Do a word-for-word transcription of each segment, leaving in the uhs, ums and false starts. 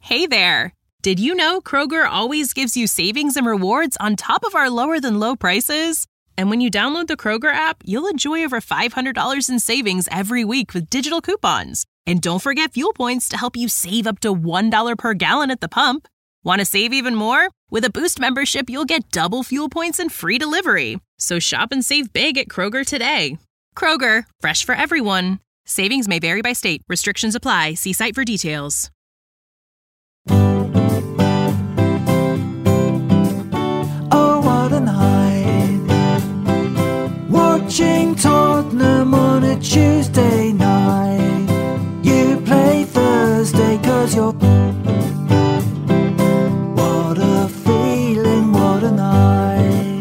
Hey there! Did you know Kroger always gives you savings and rewards on top of our lower-than-low prices? And when you download the Kroger app, you'll enjoy over five hundred dollars in savings every week with digital coupons. And don't forget fuel points to help you save up to one dollar per gallon at the pump. Want to save even more? With a Boost membership, you'll get double fuel points and free delivery. So shop and save big at Kroger today. Kroger, fresh for everyone. Savings may vary by state. Restrictions apply. See site for details. Oh, what a night. Watching Tottenham on a Tuesday night. You play Thursday cause you're... What a feeling, what a night.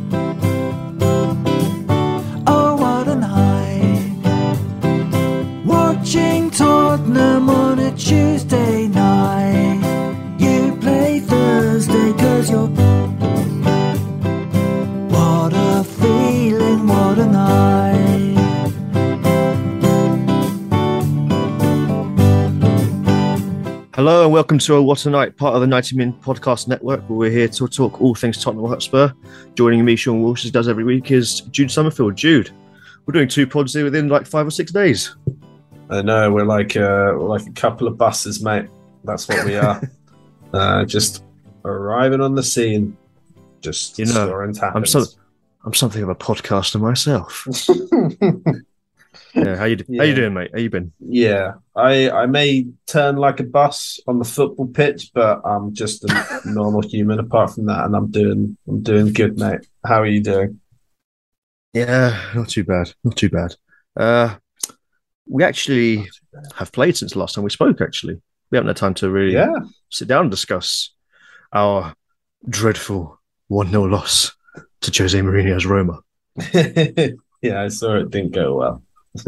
Oh, what a night. Watching Tottenham on a Tuesday night. You play Thursday cause you're... What a feeling, what a night. Hello and welcome to a What a Night, part of the ninety Min Podcast Network, where we're here to talk all things Tottenham Hotspur. Joining me, Sean Walsh, as does every week, is Jude Summerfield. Jude, we're doing two pods here within like five or six days. I know, we're like uh, we're like a couple of buses, mate. That's what we are. uh, just arriving on the scene, just You know, storing I'm, tappings. so, I'm something of a podcaster myself. Yeah, how you Yeah. how you doing, mate? How you been? Yeah, I I may turn like a bus on the football pitch, but I'm just a normal human. Apart from that, and I'm doing I'm doing good, mate. How are you doing? Yeah, not too bad, not too bad. Uh, we actually have played since the last time we spoke. Actually, we haven't had time to really Yeah, sit down and discuss our dreadful one nil loss to Jose Mourinho's Roma. yeah. I saw it didn't go well.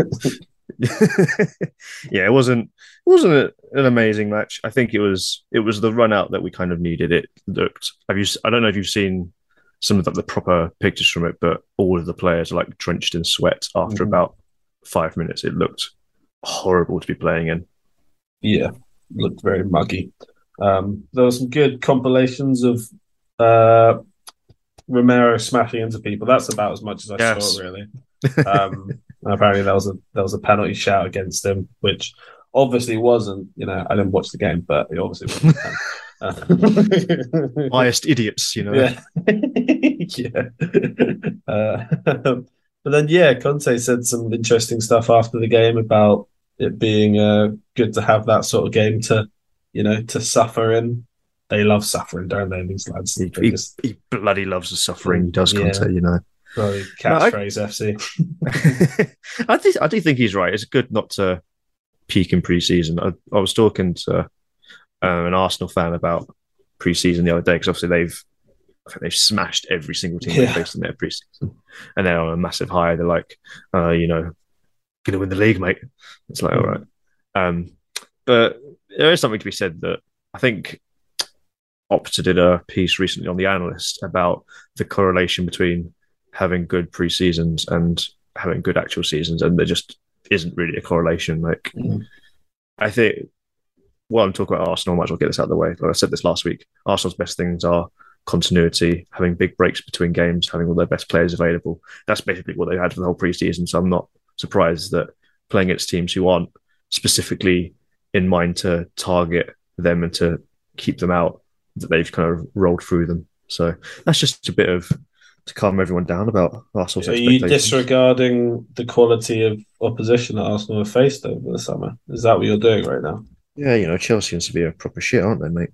Yeah, it wasn't it wasn't a, an amazing match. I think it was it was the run out that we kind of needed. It looked. Have you? I don't know if you've seen some of the, the proper pictures from it, but all of the players are like drenched in sweat after Mhm. about five minutes. It looked horrible to be playing in. Yeah, looked very muggy. Um, there were some good compilations of uh, Romero smashing into people. That's about as much as I Yes. saw, really. Um, apparently, there was a there was a penalty shout against him, which obviously wasn't. You know, I didn't watch the game, but it obviously wasn't. Uh, Biased idiots, you know. yeah, yeah. Uh, but then, yeah, Conte said some interesting stuff after the game about it being uh, good to have that sort of game to, you know, to suffer in. They love suffering, don't they, these lads? He, They he, just he bloody loves the suffering. He does, Yeah. Conte, you know. bloody No, I- catchphrase F C. I think I do think he's right. It's good not to peak in pre-season. I, I was talking to uh, an Arsenal fan about pre-season the other day because obviously they've I think they've smashed every single team Yeah. they faced in their pre-season, and they're on a massive high. They're like, uh, you know, gonna win the league, mate. It's like, all right. Um, but there is something to be said that I think Opta did a piece recently on The Analyst about the correlation between having good pre-seasons and having good actual seasons, and there just isn't really a correlation. Like, Mm. I think, well, I'm talking about Arsenal, I might as well get this out of the way. Like I said this last week, Arsenal's best things are continuity, having big breaks between games, having all their best players available. That's basically what they had for the whole pre-season, so I'm not surprised that playing against teams who aren't specifically in mind to target them and to keep them out, that they've kind of rolled through them. So that's just a bit of to calm everyone down about Arsenal's Are you expectations. disregarding the quality of opposition that Arsenal have faced over the summer? Is that what you're doing right now? Yeah, you know, Chelsea seems to be a proper shit, aren't they, mate?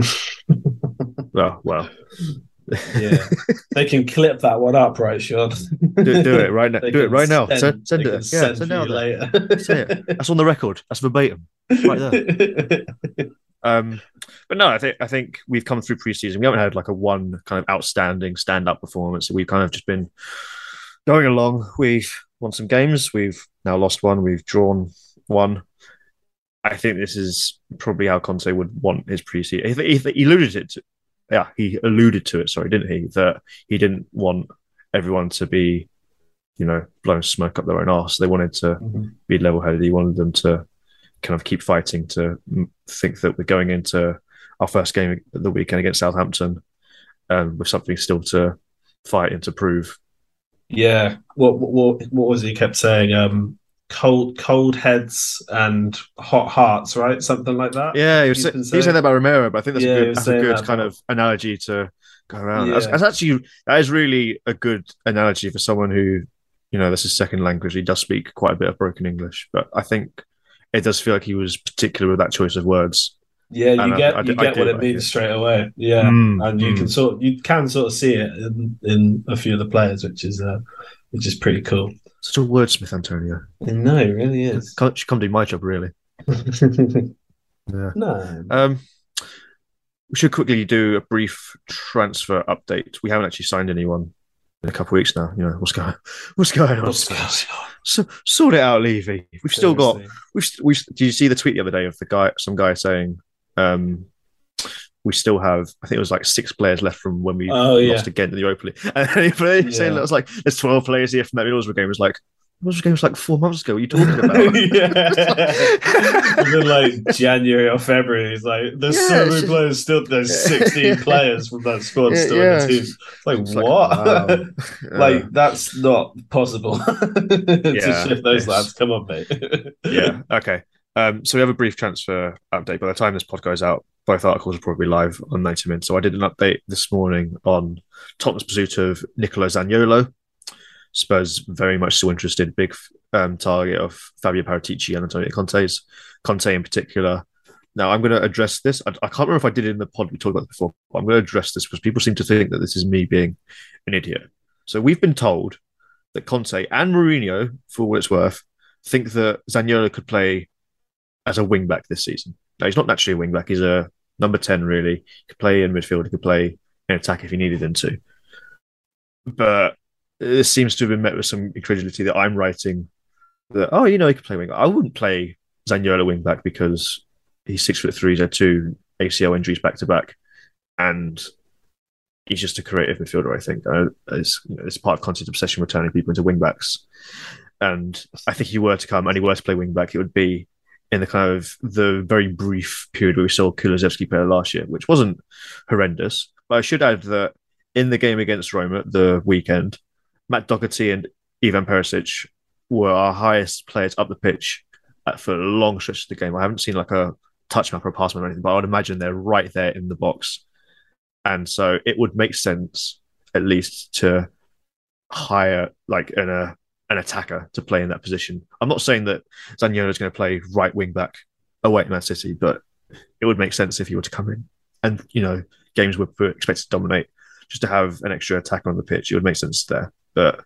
Mm. Well, well, Yeah, they can clip that one up, right, Sean? do, do it right now. They Do it can right now. send- Send, send they it. can Yeah, send send for it out you there. later. Say it. That's on the record. That's verbatim. Right there. Um, but no, I think I think we've come through preseason. We haven't had like a one kind of outstanding stand-up performance. We've kind of just been going along. We've won some games. We've now lost one. We've drawn one. I think this is probably how Conte would want his preseason. He, he, he alluded it to, yeah, he alluded to it. Sorry, didn't he? That he didn't want everyone to be, you know, blowing smoke up their own arse. They wanted to Mhm. be level-headed. He wanted them to kind of keep fighting to think that we're going into our first game of the weekend against Southampton um, with something still to fight and to prove. Yeah. What what what was he kept saying? Um, cold cold heads and hot hearts, right? Something like that. Yeah, he was, say, he was saying that about Romero, but I think that's Yeah, a he good was that's a saying good that kind about- of analogy to go around. Yeah. That's, that's actually that is really a good analogy for someone who, you know, this is second language. He does speak quite a bit of broken English, but I think it does feel like he was particular with that choice of words. Yeah, you And I- get I you do- I get do what it like means it. straight away. Yeah, Mm, and you mm. can sort you can sort of see it in, in a few of the players, which is uh, which is pretty cool. Such a wordsmith, Antonio. No, it really is. Can't, should come do my job, really. Yeah. No, Um, we should quickly do a brief transfer update. We haven't actually signed anyone in a couple of weeks now. You know what's going, what's going on? what's going on? So, sort it out, Levy. We've still got. Seriously. We've. We've. Did you see the tweet the other day of the guy? Some guy saying, um, we still have. I think it was like six players left from when we Oh, yeah. lost again in the Europa League. And he saying Yeah. that was like there's twelve players here from that Middlesbrough game. It was like Middlesbrough game was like four months ago. What are you talking about? yeah. And then like January or February, it's like there's Yeah, so it's many just- players still. There's sixteen players from that squad Yeah, still yeah. in the team. It's like It's like, what? wow. like Uh, that's not possible to Yeah, shift those it's- lads. Come on, mate. yeah. Okay. Um, so we have a brief transfer update. By the time this pod goes out, both articles are probably live on ninety Min. So I did an update this morning on Tottenham's pursuit of Nicolo Zaniolo. Spurs very much still interested. Big um, target of Fabio Paratici and Antonio Conte's. Conte in particular. Now I'm going to address this. I, I can't remember if I did it in the pod we talked about it before. But I'm going to address this because people seem to think that this is me being an idiot. So we've been told that Conte and Mourinho, for what it's worth, think that Zaniolo could play as a wing back this season. Now, he's not naturally a wing back. He's a number ten, really. He could play in midfield. He could play in attack if he needed him to. But this seems to have been met with some incredulity that I'm writing that, oh, you know, he could play wing back. I wouldn't play Zaniolo wing back because he's six foot three, he's had two A C L injuries back to back. And he's just a creative midfielder, I think. Uh, it's, you know, it's part of Conte's obsession with turning people into wing backs. And I think if he were to come and he were to play wing back, it would be in the kind of the very brief period where we saw Kulusevski play last year, which wasn't horrendous. But I should add that in the game against Roma the weekend, Matt Doherty and Ivan Perisic were our highest players up the pitch at, for long stretches of the game. I haven't seen like a touch map or a pass map or anything, but I would imagine they're right there in the box. And so it would make sense, at least, to hire like an, uh, an attacker to play in that position. I'm not saying that Zaniolo is going to play right wing back away at Man City, but it would make sense if he were to come in. And, you know, games were expected to dominate. Just to have an extra attacker on the pitch, it would make sense there. But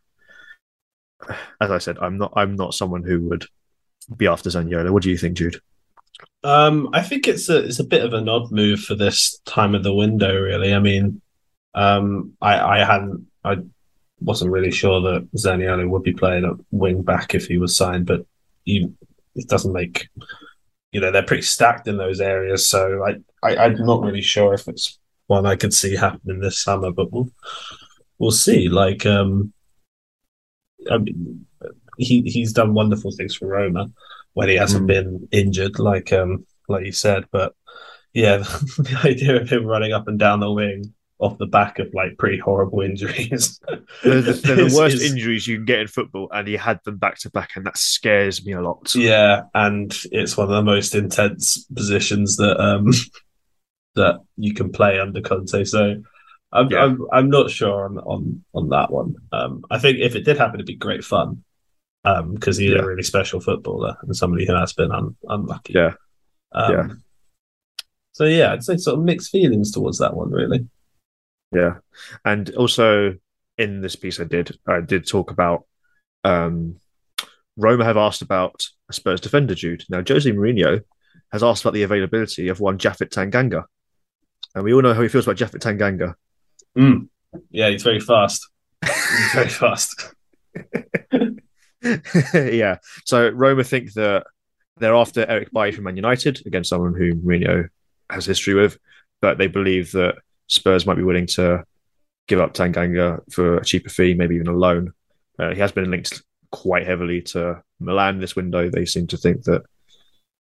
as I said, I'm not I'm not someone who would be after Zaniolo. What do you think, Jude? Um, I think it's a it's a bit of an odd move for this time of the window, really. I mean, um, I I hadn't I wasn't really sure that Zaniolo would be playing at wing back if he was signed, but you, it doesn't make you know they're pretty stacked in those areas. So I, I I'm not really sure if it's one I could see happening this summer, but we'll we'll see. Like um, I mean, he he's done wonderful things for Roma when he hasn't Mm. been injured, like um like you said. But yeah, the idea of him running up and down the wing off the back of like pretty horrible injuries. They're the, they're the is- worst is- injuries you can get in football, and he had them back to back, and that scares me a lot. Yeah, and it's one of the most intense positions that um that you can play under Conte. So I'm Yeah. I'm, I'm not sure on, on on that one. Um, I think if it did happen, it'd be great fun. Um, because he's Yeah. a really special footballer and somebody who has been un, unlucky. Yeah. Um, Yeah. So yeah, I'd say sort of mixed feelings towards that one, really. Yeah, and also in this piece I did, I did talk about um, Roma have asked about a Spurs defender, Jude. Now, Jose Mourinho has asked about the availability of one Japhet Tanganga, and we all know how he feels about Japhet Tanganga. Mm. Yeah, he's very fast. He's very fast. Yeah, so Roma think that they're after Eric Bailly from Man United, again, someone who Mourinho has history with, but they believe that Spurs might be willing to give up Tanganga for a cheaper fee, maybe even a loan. Uh, he has been linked quite heavily to Milan this window. They seem to think that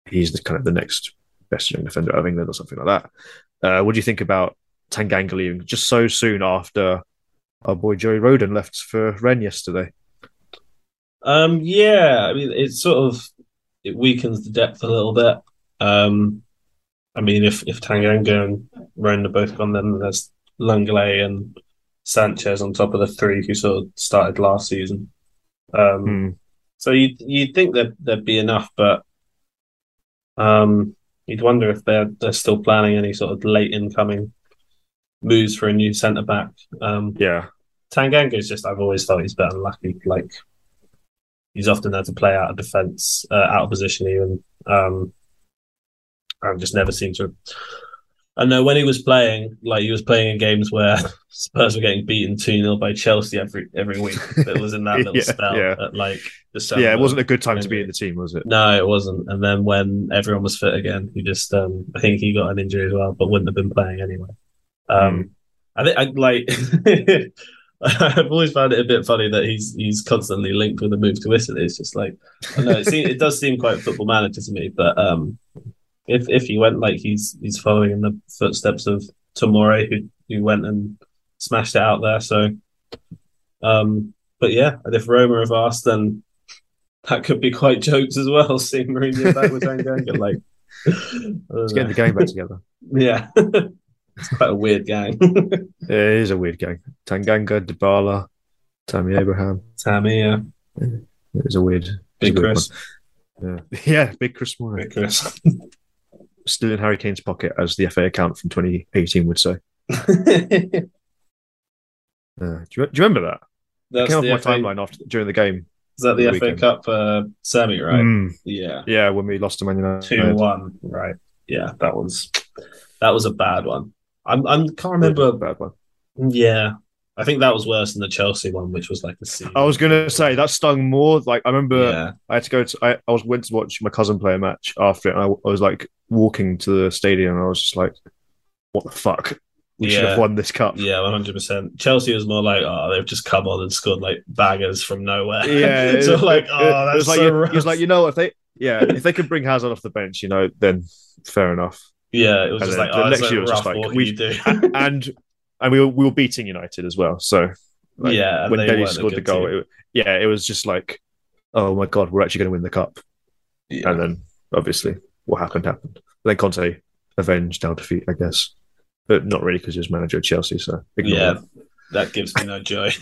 he's the kind of the next best young defender out of England or something like that. Uh, what do you think about Tanganga leaving just so soon after our boy Joey Roden left for Rennes yesterday? Um, yeah, I mean, it sort of it weakens the depth a little bit. Um, I mean, if if Tanganga and Roden are both gone, then there's Lenglet and Sanchez on top of the three who sort of started last season. Um, Hmm. So you'd, you'd think that there'd be enough, but um, you'd wonder if they're they're still planning any sort of late incoming moves for a new centre back. Um, Yeah, Tanganga is just I've always thought he's a bit unlucky. Like he's often had to play out of defence, uh, out of position even. Um, I've just never seemed to. I know when he was playing, like he was playing in games where Spurs were getting beaten two nil by Chelsea every every week. It was in that little Yeah, spell yeah. at like December. yeah, it wasn't a good time to be in the team, was it? No, it wasn't. And then when everyone was fit again, he just um I think he got an injury as well, but wouldn't have been playing anyway. Um I think I like I've always found it a bit funny that he's he's constantly linked with a move to Italy. It's just like I know it seems, it does seem quite Football Manager to me, but um if if he went like he's he's following in the footsteps of Tomori who who went and smashed it out there. So um but yeah, and if Roma have asked, then that could be quite jokes as well, seeing Mourinho back with Tanganga. Like, It's getting the gang back together. Yeah, it's quite a weird gang. It is a weird gang. Tanganga, Dybala, Tammy Abraham. Tammy, yeah, It is a weird, Big it's a weird Chris, one. Yeah, yeah, Big Chris Moore. Big Chris. Still in Harry Kane's pocket, as the F A account from twenty eighteen would say. That's Uh, do, you, do you remember that? It came off the my F A, timeline after during the game. is that the, the F A weekend. Cup uh, semi, right? Mm, Yeah, yeah, when we lost to Man United. two one, right? Yeah, that was that was a bad one. I'm I can't remember. Bad one. Yeah, I think that was worse than the Chelsea one, which was like the season. I was gonna say that stung more. Like I remember, Yeah, I had to go to. I, I was went to watch my cousin play a match after it, and I, I was like walking to the stadium, and I was just like, "What the fuck? We should Yeah. have won this cup." yeah, one hundred percent. Chelsea was more like, oh, they've just come on and scored like baggers from nowhere. Yeah, so it- like, it- oh, it that's was like so you, rough. he was like, you know, if they, yeah, if they could bring Hazard off the bench, you know, then fair enough. Yeah, it was And just then like, the oh, next it's so year was rough. just like, what can we- you do? and and we were we were beating United as well. So like, yeah, and when they Dele weren't a scored the good goal, team. it, yeah, it was just like, oh my god, we're actually going to win the cup. Yeah. And then obviously what happened happened. Then Conte avenged our defeat, I guess, but not really because he was manager at Chelsea. So ignore Yeah, that. that gives me no joy.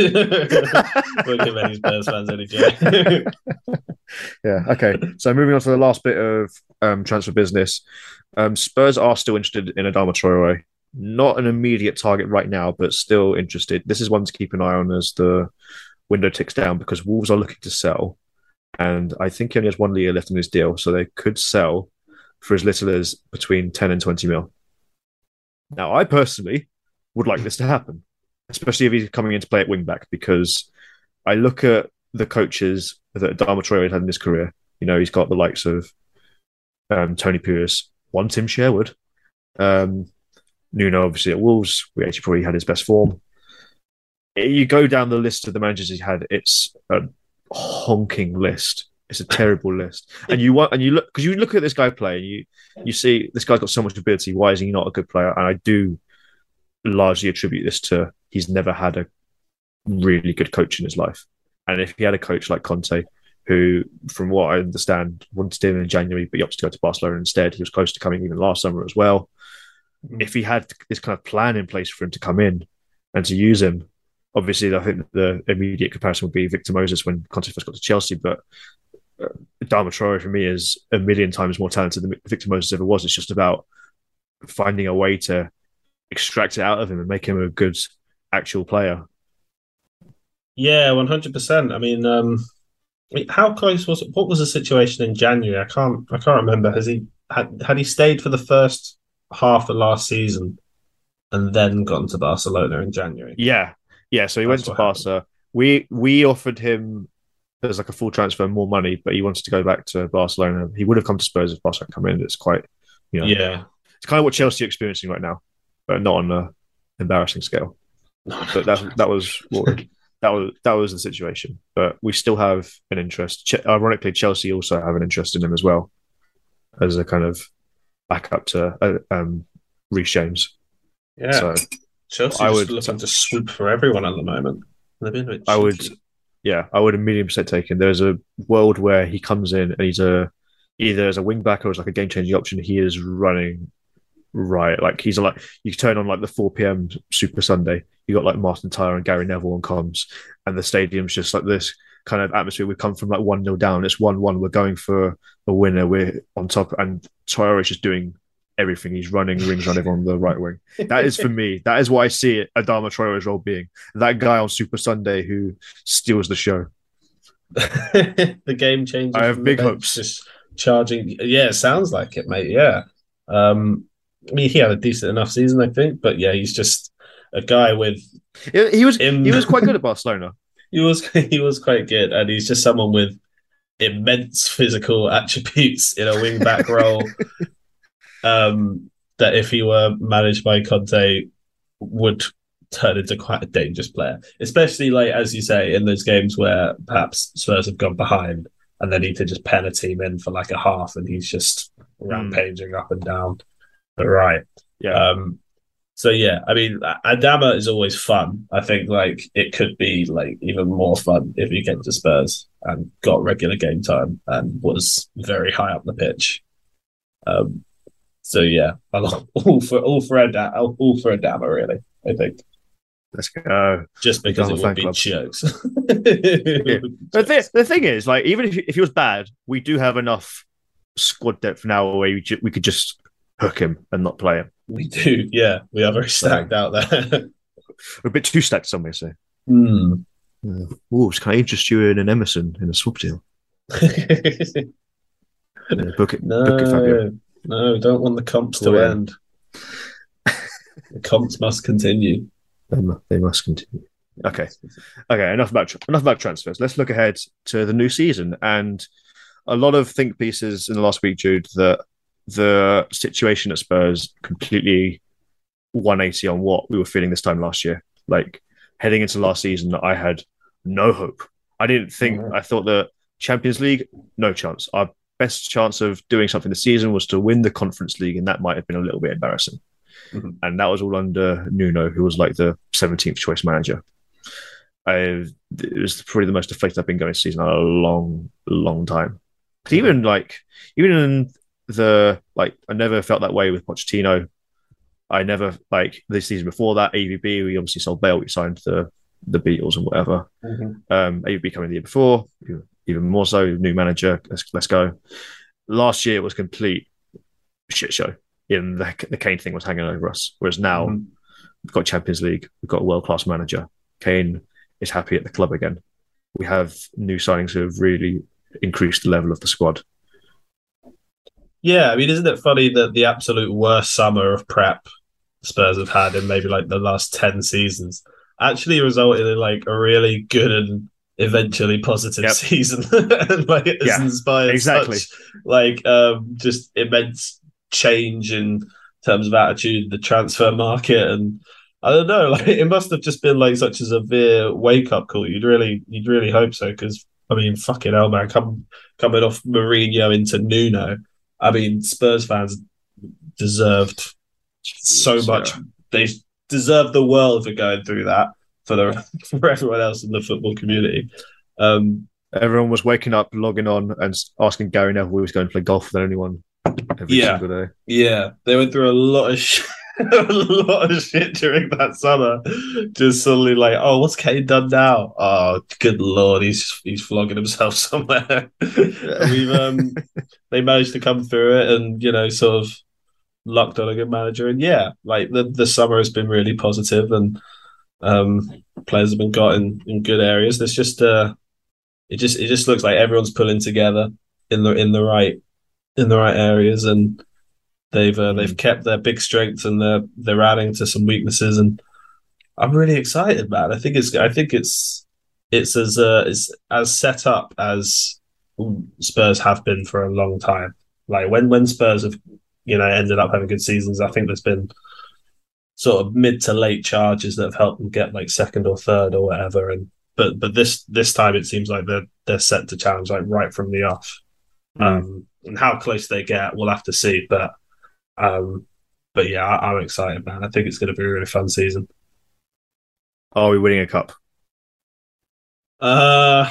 Won't give any Spurs fans any joy. Yeah. Okay. So moving on to the last bit of um, transfer business. Um, Spurs are still interested in Adama Traore. Not an immediate target right now, but still interested. This is one to keep an eye on as the window ticks down because Wolves are looking to sell. And I think he only has one year left on his deal. So they could sell for as little as between ten and twenty mil. Now, I personally would like this to happen, especially if he's coming in to play at wing back, because I look at the coaches that Adama Traore had in his career. You know, he's got the likes of um, Tony Pulis, one Tim Sherwood, um, Nuno, obviously at Wolves, we actually probably had his best form. You go down the list of the managers he's had, it's a honking list. It's a terrible list, and you want and you look because you look at this guy play, and you you see this guy's got so much ability. Why is he not a good player? And I do largely attribute this to he's never had a really good coach in his life. And if he had a coach like Conte, who, from what I understand, wanted him in January, but he opted to go to Barcelona instead. He was close to coming even last summer as well. Mm-hmm. If he had this kind of plan in place for him to come in and to use him, obviously I think the immediate comparison would be Victor Moses when Conte first got to Chelsea, but uh, Adama Traore for me is a million times more talented than Victor Moses ever was. It's just about finding a way to extract it out of him and make him a good actual player. Yeah, one hundred percent. I mean, um, how close was it? What was the situation in January? I can't, I can't remember. Has he had had he stayed for the first half of last season and then gone to Barcelona in January? Yeah, yeah. So he That's went to what Barca. We we offered him as like a full transfer, more money, but he wanted to go back to Barcelona. He would have come to Spurs if Barca had come in. It's quite, you know, Yeah, it's kind of what Chelsea are experiencing right now, but not on an embarrassing scale. no, no, But that that was what, that was that was the situation. But we still have an interest. Ch- ironically, Chelsea also have an interest in him as well. as a kind of backup to uh, um, Reece James. Yeah, so Chelsea I just would looking to swoop for everyone at the moment. They've been a bit I would, cheeky. yeah, I would a million percent take him. There's a world where he comes in and he's a either as a wing back or as like a game changing option. He is running right, like he's a, like you turn on like the four p.m. Super Sunday. You got like Martin Tyler and Gary Neville on comms, and the stadium's just like this kind of atmosphere. We've come from like one nil down. It's one one. We're going for a winner. We're on top, and Traore is just doing everything. He's running rings on everyone on the right wing. That is for me. That is what I see it, Adama Traore's role being. That guy on Super Sunday who steals the show. The game changer. I have from big the bench, hopes. Just charging. Yeah, it sounds like it, mate. Yeah. Um, I mean, he had a decent enough season, I think, but yeah, he's just a guy with. He, he was Him- he was quite good at Barcelona. He was he was quite good, and he's just someone with immense physical attributes in a wing back role. Um, that if he were managed by Conte, would turn into quite a dangerous player, especially like as you say in those games where perhaps Spurs have gone behind and they need to just pen a team in for like a half, and he's just rampaging up and down the right. Yeah. Um, so yeah, I mean, Adama is always fun. I think like it could be like even more fun if he came to Spurs and got regular game time and was very high up the pitch. Um, so yeah, all for all for Adama, all for Adama, really. I think Let's go. just because Adama it fan would be club. jokes. Yeah. But the, the thing is, like, even if, if he was bad, we do have enough squad depth now where we, ju- we could just hook him and not play him. We do, yeah. We are very stacked out there. We're a bit too stacked, some may say. Hmm. Uh, oh, can I interest you in an Emerson in a swap deal? Yeah, book it. Book it, Fabio. No, no, don't want the comps to Oh, yeah. end. The comps must continue. They, mu- they must continue. Okay. Okay, enough about tra- enough about transfers. Let's look ahead to the new season. And a lot of think pieces in the last week, Jude, that the situation at Spurs completely one eighty on what we were feeling this time last year. Like heading into last season, I had no hope. I didn't think, Mhm. I thought that Champions League, no chance. Our best chance of doing something this season was to win the Conference League, and that might have been a little bit embarrassing. Mhm. And that was all under Nuno, who was like the seventeenth choice manager. I, it was probably the most deflated I've been going this season in a long, long time. Even like, even in the like, I never felt that way with Pochettino. I never like this season before that. A V B, we obviously sold Bale, we signed the the Beatles and whatever. Mhm. Um, A V B coming the year before, even more so. New manager, let's let's go. Last year was complete shit show. In the the Kane thing was hanging over us, whereas now Mhm. we've got Champions League, we've got a world class manager. Kane is happy at the club again. We have new signings who have really increased the level of the squad. Yeah, I mean, isn't it funny that the absolute worst summer of prep Spurs have had in maybe like the last ten seasons actually resulted in like a really good and eventually positive Yep. season. Like it has Yeah, inspired exactly. such like um just immense change in terms of attitude, the transfer market, and I don't know, like it must have just been like such a severe wake up call. You'd really you'd really hope so, because I mean fucking hell man, come coming off Mourinho into Nuno. I mean, Spurs fans deserved so Yes, much. yeah. They deserve the world for going through that for the for everyone else in the football community. Um, Everyone was waking up, logging on, and s- asking Gary Neville who was going to play golf with anyone every Yeah. single day. yeah, they went through a lot of shit, a lot of shit during that summer. Just suddenly like, oh, what's Kane done now? Oh, good lord, he's he's flogging himself somewhere. We've um, they managed to come through it, and you know, sort of lucked on a good manager. And yeah, like the, the summer has been really positive, and um, players have been got in, in good areas. There's just uh, it just it just looks like everyone's pulling together in the in the right in the right areas, and they've uh, Mm. they've kept their big strengths, and they're they're adding to some weaknesses, and I'm really excited, man. I think it's I think it's it's as uh, it's as set up as Spurs have been for a long time. Like when when Spurs have you know ended up having good seasons, I think there's been sort of mid to late charges that have helped them get like second or third or whatever. And but but this this time it seems like they're they're set to challenge like right from the off. Mm. Um, and how close they get, we'll have to see. But um, but yeah, I, I'm excited, man. I think it's going to be a really fun season. Are we winning a cup? Uh,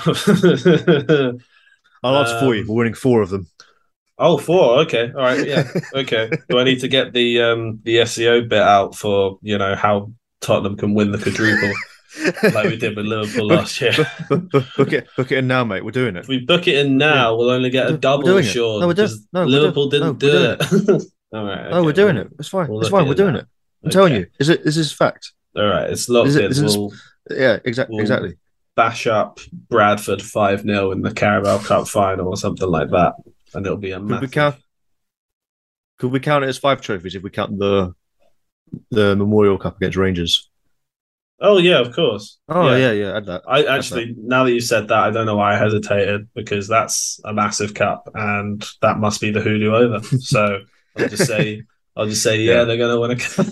I'll answer for you. Um, We're winning four of them. oh, four. Okay, all right, yeah, okay. Do I need to get the um the S E O bit out for you know how Tottenham can win the quadruple like we did with Liverpool book, last year? book, book, book it, book it in now, mate. We're doing it. If we book it in now, we'll only get a We're double doing it. assured No, we're doing- because no, we're Liverpool doing- didn't no, do we're it. All right, No, we're okay, doing well, it. It's fine. we'll It's look fine. We're at doing that. it. I'm Okay. telling you. Is it? This is fact. All right, it's locked Is it- in. is it- We'll, Yeah, exactly. we'll Exactly. bash up Bradford five nil in the Carabao Cup final or something like that, and it'll be a Could we massive. count? Could we count it as five trophies if we count the the Memorial Cup against Rangers? Oh yeah, of course. Oh yeah, yeah. Add that. I actually, now that you said that, I don't know why I hesitated because that's a massive cup, and that must be the hoodoo over. So I'll just say, I'll just say, yeah, Yeah. they're going to win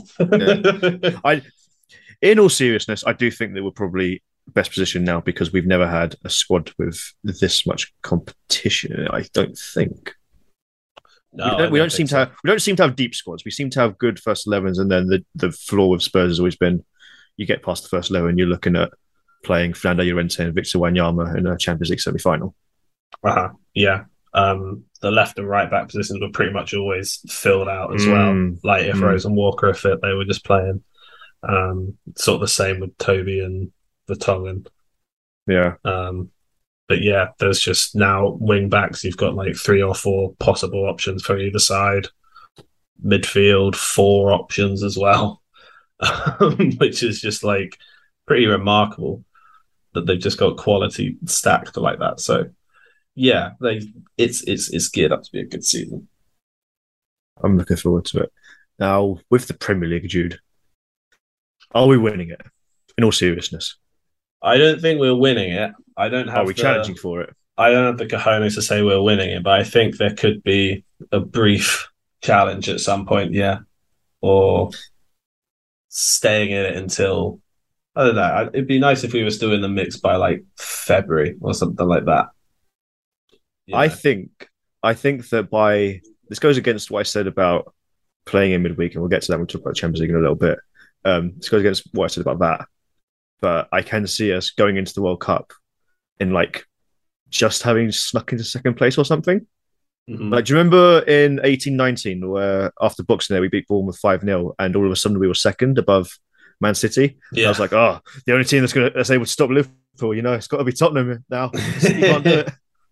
a cup. I, in all seriousness, I do think that we're probably best positioned now because we've never had a squad with this much competition. I don't think. No, we I don't, we don't think seem so. to have we don't seem to have deep squads. We seem to have good first elevens, and then the, the flaw with Spurs has always been you get past the first eleven, you're looking at playing Fernando Llorente and Victor Wanyama in a Champions League semi final. Uh-huh. Yeah. Um, the left and right back positions were pretty much always filled out as Mm, well. Like if mm. Rose and Walker are fit, they were just playing. Um, sort of the same with Toby and Vertonghen. Yeah, Um, but yeah, there's just now wing backs. You've got like three or four possible options for either side. Midfield, four options as well, which is just like pretty remarkable that they've just got quality stacked like that. So yeah, they it's it's it's geared up to be a good season. I'm looking forward to it. Now with the Premier League, Jude, are we winning it? In all seriousness, I don't think we're winning it. I don't have. are we the, challenging for it? I don't have the cojones to say we're winning it, but I think there could be a brief challenge at some point, yeah, or staying in it until I don't know. I- It'd be nice if we were still in the mix by like February or something like that. You I know? think I think that by this goes against what I said about playing in midweek, and we'll get to that when we talk about Champions League in a little bit. Um, this goes against what I said about that, but I can see us going into the World Cup in like just having snuck into second place or something. Mhm. Like, do you remember in eighteen nineteen where after Boxing Day we beat Bournemouth five nil and all of a sudden we were second above Man City? Yeah. I was like, oh, the only team that's going to that's able to stop Liverpool, you know, it's got to be Tottenham now. City can't do it.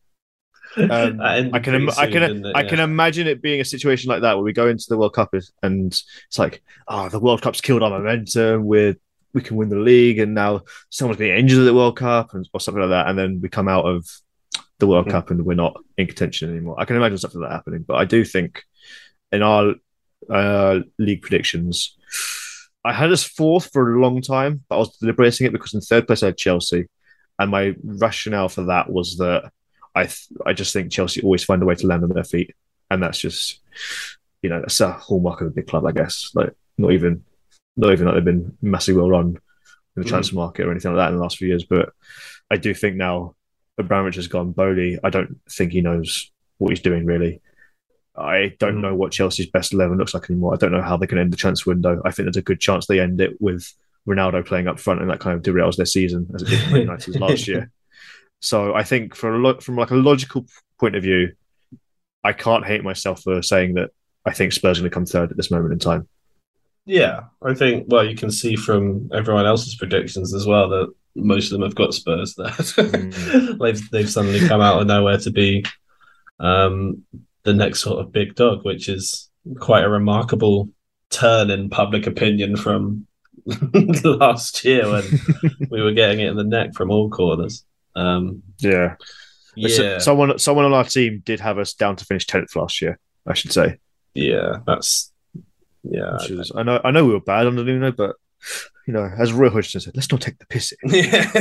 Um, That ended I can, pretty im- I soon, can, didn't it? I Yeah. can imagine it being a situation like that where we go into the World Cup is- and it's like, oh, the World Cup's killed our momentum. We're we can win the league, and now someone's getting injured at the World Cup, and, or something like that, and then we come out of the World Mhm. Cup and we're not in contention anymore. I can imagine something like that happening, but I do think in our uh, league predictions, I had us fourth for a long time, but I was deliberating it because in third place I had Chelsea, and my rationale for that was that I th- I just think Chelsea always find a way to land on their feet, and that's just you know that's a hallmark of a big club, I guess. Like not even not even like they've been massively well run in the Mhm. transfer market or anything like that in the last few years, but I do think now Abramovich has gone Bowley. I don't think he knows what he's doing really. I don't Mhm. know what Chelsea's best eleven looks like anymore. I don't know how they can end the transfer window. I think there's a good chance they end it with Ronaldo playing up front, and that kind of derails their season as it did for Man United last year. So I think for a lot, from like a logical point of view, I can't hate myself for saying that I think Spurs are going to come third at this moment in time. Yeah, I think, well, you can see from everyone else's predictions as well that most of them have got Spurs there. Mm. they've, they've suddenly come out of nowhere to be um, the next sort of big dog, which is quite a remarkable turn in public opinion from last year when we were getting it in the neck from all corners. Um, Yeah. So- yeah, someone, someone on our team did have us down to finish tenth last year. I should say. yeah, that's yeah. Which is, I know, I know we were bad under Nuno, but you know, as Roy Hodgson said, let's not take the piss. Yeah.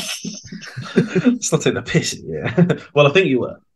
Let's not take the piss. Yeah. Well, I think you were.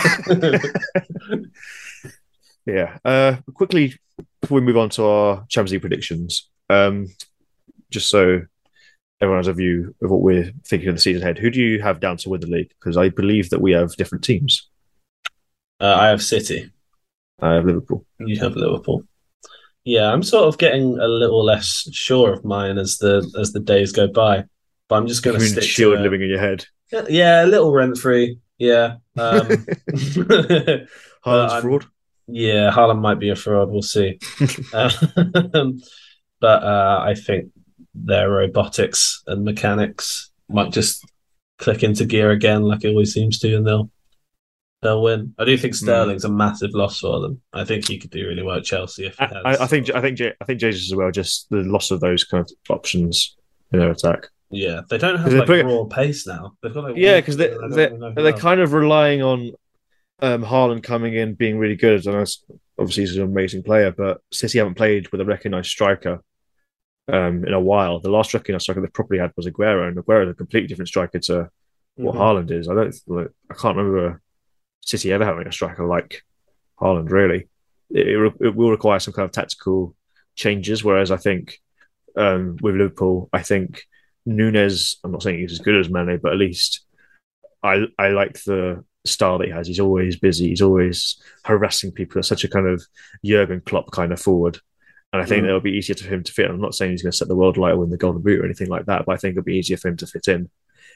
Yeah. Uh, quickly before we move on to our Champions League predictions, um, just so everyone has a view of what we're thinking of the season ahead, who do you have down to win the league? Because I believe that we have different teams. Uh, I have City. I have Liverpool. You have Liverpool. Yeah, I'm sort of getting a little less sure of mine as the as the days go by. But I'm just going to stick Shield to living in your head. yeah, a little rent free. Yeah. Um, Haaland's fraud. Yeah, Haaland might be a fraud. We'll see. um, but uh, I think their robotics and mechanics might just click into gear again, like it always seems to, and they'll they'll win. I do think Sterling's mm. a massive loss for them. I think he could do really well at Chelsea if he has. I, I think I think I think Jesus as well. Just the loss of those kind of options in their attack. Yeah, they don't have like putting, raw pace now. They've got like yeah, because they they're, really they're kind of relying on um, Haaland coming in being really good. And obviously he's an amazing player, but City haven't played with a recognised striker um, in a while. The last recognised striker they probably had was Aguero, and Aguero is a completely different striker to what mm-hmm. Haaland is. I don't, like, I can't remember City ever having a striker like Haaland. Really, it, it, it will require some kind of tactical changes. Whereas I think um, with Liverpool, I think Núñez, I'm not saying he's as good as Mane, but at least I I like the style that he has. He's always busy. He's always harassing people. It's such a kind of Jurgen Klopp kind of forward. And I think mm. it'll be easier for him to fit. I'm not saying he's going to set the world alight or win the Golden Boot or anything like that, but I think it'll be easier for him to fit in.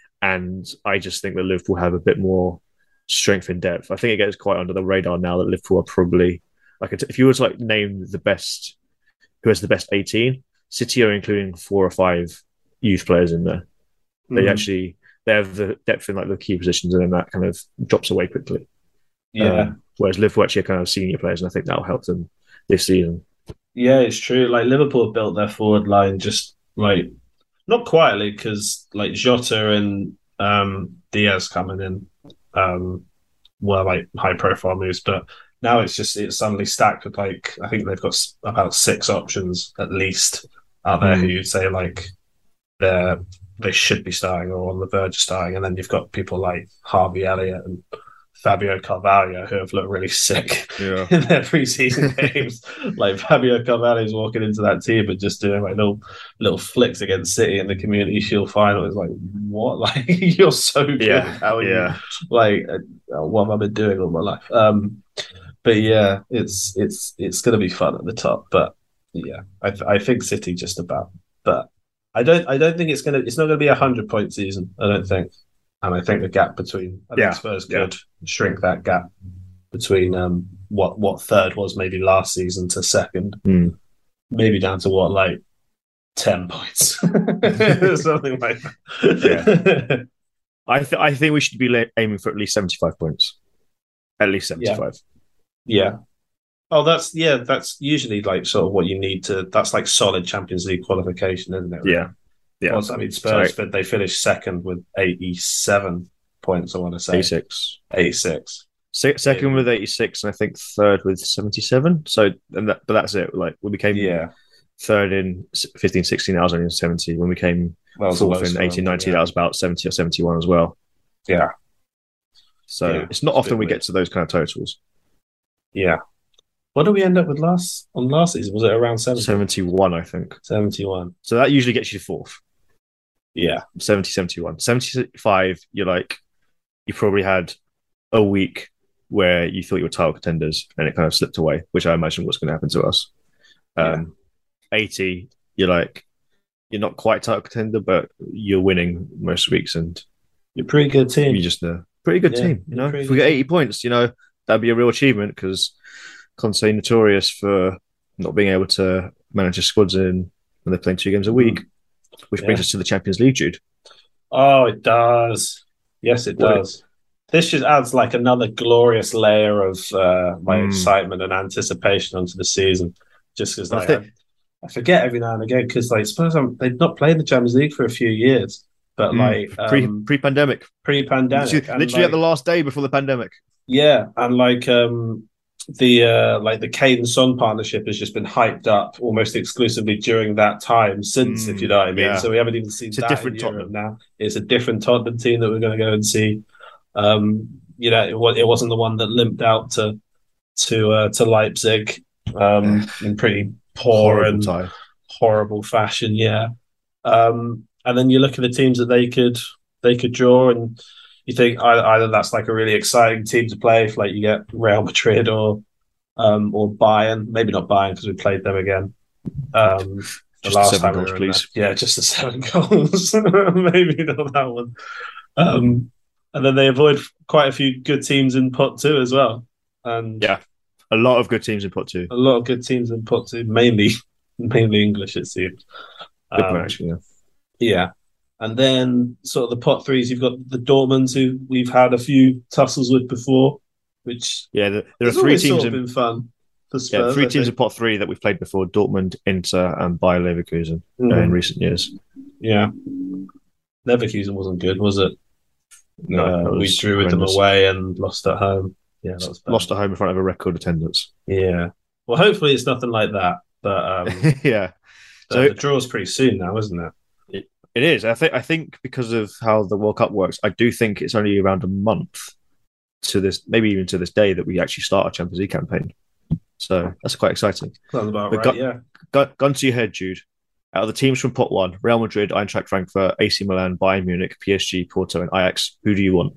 And I just think that Liverpool have a bit more strength in depth. I think it gets quite under the radar now that Liverpool are probably like, if you were to like name the best, who has the best eighteen, City are including four or five youth players in there. They mm. actually they have the depth in like the key positions, and then that kind of drops away quickly. Yeah. Um, whereas Liverpool actually are kind of senior players, and I think that'll help them this season. Yeah, it's true. Like Liverpool have built their forward line just like not quietly, because like Jota and um, Diaz coming in um, were like high profile moves, but now it's just it's suddenly stacked with like I think they've got about six options at least out there mm. who you say like they're they should be starting or on the verge of starting, and then you've got people like Harvey Elliott and Fabio Carvalho who have looked really sick yeah. in their preseason games. Like Fabio Carvalho's walking into that team and just doing like little little flicks against City in the Community Shield final. It's like, what? Like you're so good. Yeah. How are yeah. you? Like, uh, what have I been doing all my life? Um, but yeah, it's it's it's going to be fun at the top. But yeah, I th- I think City just about. But I don't I don't think it's gonna it's not gonna be a hundred point season. I don't think. And I think the gap between I yeah, think Spurs yeah. could shrink that gap between um, what what third was maybe last season to second, mm. maybe down to what like ten points, something like that. Yeah. I th- I think we should be aiming for at least seventy-five points, at least seventy-five. Yeah. yeah. Oh, that's yeah. That's usually like sort of what you need to. That's like solid Champions League qualification, isn't it? Really? Yeah. Yeah, well, I mean, Spurs, but they finished second with eighty-seven points, I want to say. eighty-six. eighty-six. Se- second yeah. with eighty-six, and I think third with seventy-seven. So, and that, but that's it. Like, we became yeah. third in fifteen sixteen, I was only in seventy. When we came fourth in eighteen nineteen, yeah. that was about seventy or seventy-one as well. Yeah. So, yeah, it's not often we weird. get to those kind of totals. Yeah. What did we end up with last on last season? Was it around seventy? seventy-one, I think. seventy-one. So, that usually gets you fourth. Yeah. seventy, seventy-one. seventy-five, you're like, you probably had a week where you thought you were title contenders and it kind of slipped away, which I imagine was going to happen to us. Um, yeah. eighty, you're like, you're not quite title contender, but you're winning most weeks and you're a pretty good team. You're just a pretty good yeah, team, you know? If we get eighty points, you know, that'd be a real achievement because Conte notorious for not being able to manage his squads in when they're playing two games a week. Mm. Which brings yeah. us to the Champions League, Jude. Oh, it does. Yes, it what does. It? This just adds like another glorious layer of uh, my mm. excitement and anticipation onto the season. Just because like, I, think... I, I forget every now and again because like suppose I'm, they've not played the Champions League for a few years, but mm. like Pre, um, pre-pandemic, pre-pandemic, literally, literally like, at the last day before the pandemic. Yeah, and like um, the uh, like the Kane Son partnership has just been hyped up almost exclusively during that time since, mm, if you know what I mean. Yeah. So we haven't even seen it's that a different in Tottenham now. It's a different Tottenham team that we're going to go and see. Um, you know, it, it wasn't the one that limped out to to uh, to Leipzig um, in pretty poor horrible and tie. horrible fashion. Yeah, um, and then you look at the teams that they could they could draw, and you think either, either that's like a really exciting team to play, if like you get Real Madrid or um or Bayern, maybe not Bayern because we played them again. Um, the Just the last seven time goals, we were please. in there. Yeah, just the seven goals. Maybe not that one. Um, and then they avoid quite a few good teams in pot two as well. And Yeah, a lot of good teams in pot two. a lot of good teams in pot two, mainly mainly English, it seems. Good Um, point, actually. Yeah. yeah. And then sort of the pot threes, you've got the Dortmunds who we've had a few tussles with before, which Yeah, there, there are has three always teams sort of in been fun for yeah Spurs. three I teams in think. pot three that we've played before: Dortmund, Inter, and Bayer Leverkusen uh, Mhm. in recent years. Yeah. Leverkusen wasn't good, was it? No, Uh, that we was drew with them horrendous. away and lost at home. Yeah, that was bad. Lost at home in front of a record attendance. Yeah. Well, hopefully it's nothing like that. But um, yeah, the, So- the draw's pretty soon now, isn't it? it is. I think. I think because of how the World Cup works, I do think it's only around a month to this, maybe even to this day, that we actually start our Champions League campaign. So that's quite exciting. Sounds about But right. got- Yeah. Gun, gun to your head, Jude. Out of the teams from pot one, Real Madrid, Eintracht Frankfurt, A C Milan, Bayern Munich, P S G, Porto, and Ajax, who do you want?